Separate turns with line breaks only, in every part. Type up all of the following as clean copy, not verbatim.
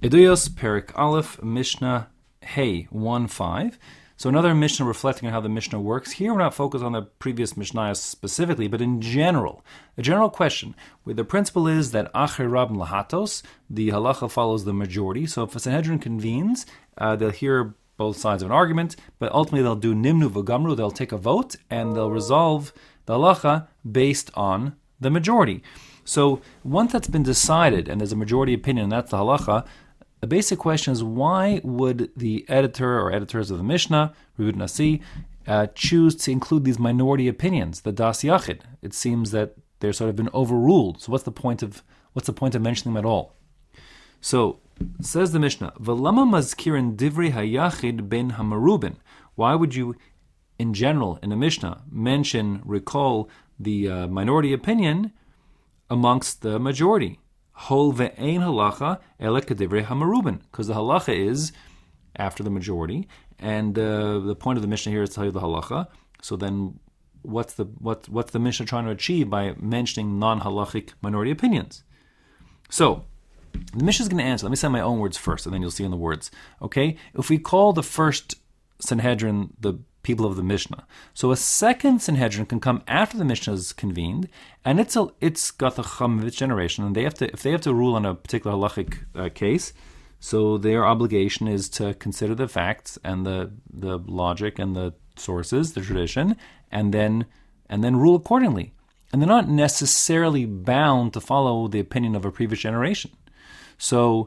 Eduyos Perik Aleph Mishnah Hey 1-5. So another Mishnah reflecting on how the Mishnah works. Here we're not focused on the previous Mishnah specifically, but in general. A general question, where the principle is that Acher Rabin Lahatos, the halacha follows the majority. So if a Sanhedrin convenes, they'll hear both sides of an argument, but ultimately they'll do Nimnu V'Gamru, they'll take a vote, and they'll resolve the halacha based on the majority. So once that's been decided, and there's a majority opinion, and that's the halacha, the basic question is, why would the editor or editors of the Mishnah, Ribud Nasi, choose to include these minority opinions, the Das Yachid? It seems that they're sort of been overruled. So what's the point of mentioning them at all? So says the Mishnah, V'lama mazkirin divrei hayachid ben hamarubin. Why would you, in general, in the Mishnah, recall the minority opinion amongst the majority? Hol ve'ein halacha ele kedivrei hamarubin, because the halacha is after the majority, and the point of the Mishnah here is to tell you the halacha. So then, what's the Mishnah trying to achieve by mentioning non-halachic minority opinions? So the Mishnah is going to answer. Let me say my own words first, and then you'll see in the words. Okay, if we call the first Sanhedrin the people of the Mishnah, so a second Sanhedrin can come after the Mishnah is convened, and it's got the Chacham of its generation, and if they have to rule on a particular halachic case, so their obligation is to consider the facts and the logic and the sources, the tradition, and then rule accordingly. And they're not necessarily bound to follow the opinion of a previous generation. So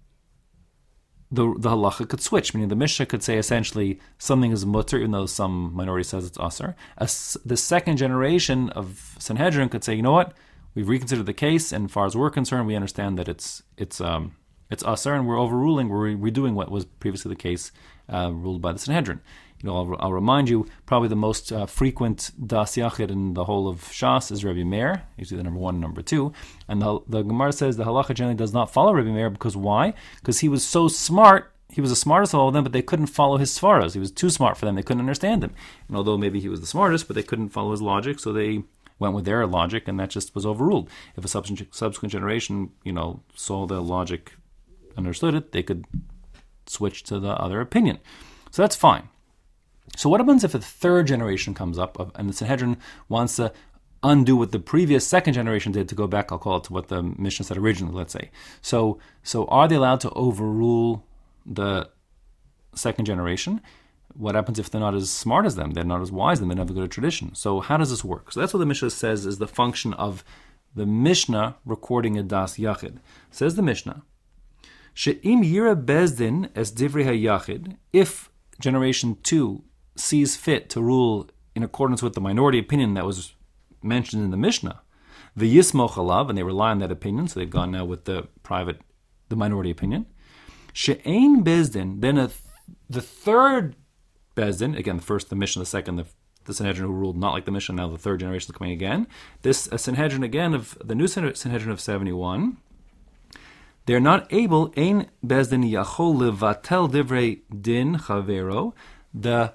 the halacha could switch, meaning the Mishnah could say essentially something is mutter, even though some minority says it's asar. The second generation of Sanhedrin could say, you know what, we've reconsidered the case, and as far as we're concerned, we understand that it's asar, and we're overruling, we're redoing what was previously the case ruled by the Sanhedrin. You know, I'll remind you, probably the most frequent Das Yachid in the whole of Shas is Rebbe Meir, usually the number one and number two. And the Gemara says the halacha generally does not follow Rebbe Meir, because why? Because he was so smart, he was the smartest of all of them, but they couldn't follow his svaras. He was too smart for them, they couldn't understand him. And although maybe he was the smartest, but they couldn't follow his logic, so they went with their logic, and that just was overruled. If a subsequent generation, saw the logic, understood it, they could switch to the other opinion. So that's fine. So what happens if a third generation comes up and the Sanhedrin wants to undo what the previous second generation did to go back, I'll call it, to what the Mishnah said originally, let's say. So are they allowed to overrule the second generation? What happens if they're not as smart as them? They're not as wise as them. They don't have a good tradition. So how does this work? So that's what the Mishnah says is the function of the Mishnah recording a Das Yachid. Says the Mishnah, She'im yira bezdin es divrei hayachid, if generation 2 sees fit to rule in accordance with the minority opinion that was mentioned in the Mishnah, the yismoch alav, and they rely on that opinion, so they've gone now with the minority opinion. She'ein bezdin, then the third bezdin, again the first the Mishnah, the second the Sanhedrin who ruled not like the Mishnah, now the third generation is coming again. This Sanhedrin again of the new Sanhedrin of 71. They're not able, ein bezdin yachol levatel divrei din chavero. The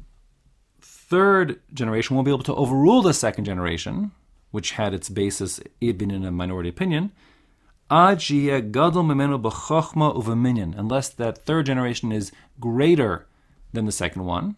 third generation won't be able to overrule the second generation, which had its basis even in a minority opinion, unless that third generation is greater than the second one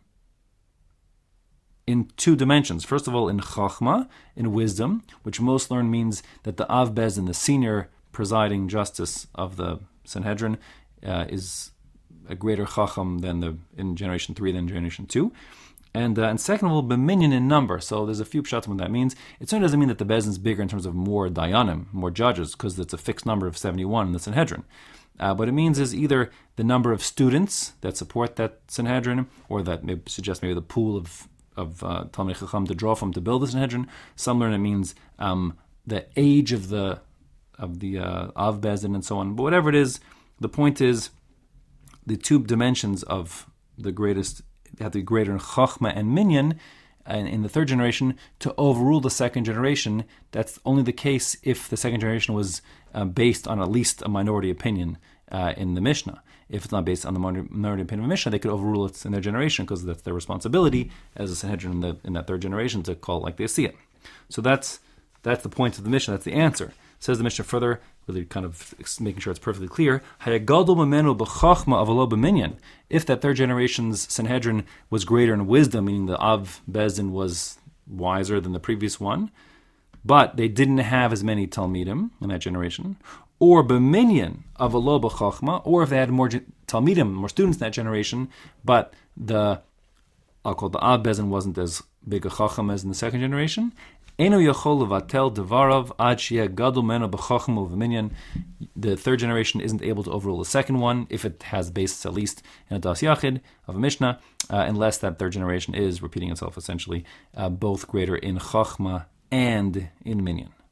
in two dimensions. First of all, in chachma, in wisdom, which most learn means that the Av Bezdin, the senior presiding justice of the Sanhedrin, is a greater chacham than in generation 3 than generation 2. And second of all, b'minyan in number. So there's a few pshatim what that means. It certainly doesn't mean that the Bezdin is bigger in terms of more dayanim, more judges, because it's a fixed number of 71 in the Sanhedrin. What it means is either the number of students that support that Sanhedrin, or that may suggest maybe the pool of Talmidei Chacham to draw from to build the Sanhedrin. Some learn it means the age of the Av Bezdin and so on. But whatever it is, the point is the two dimensions of the greatest have to be greater in Chachma and Minyan, and in the third generation, to overrule the second generation. That's only the case if the second generation was based on at least a minority opinion in the Mishnah. If it's not based on the minority opinion of Mishnah, they could overrule it in their generation, because that's their responsibility as a Sanhedrin in that third generation to call it like they see it. So that's the point of the Mishnah. That's the answer. Says the Mishnah further, really kind of making sure it's perfectly clear. If that third generation's Sanhedrin was greater in wisdom, meaning the Av Bezdin was wiser than the previous one, but they didn't have as many Talmidim in that generation, or b'minyan of alo b'chachma, or if they had more Talmidim, more students in that generation, but I'll call it the Av Bezdin wasn't as big a chacham as in the second generation, Eno yachol levatel devarav ad sheyeh gadol meno b'chacham u'v'minyan. The third generation isn't able to overrule the second one if it has basis at least in a das yachid of a mishnah, unless that third generation is repeating itself essentially, both greater in chachma and in minyan.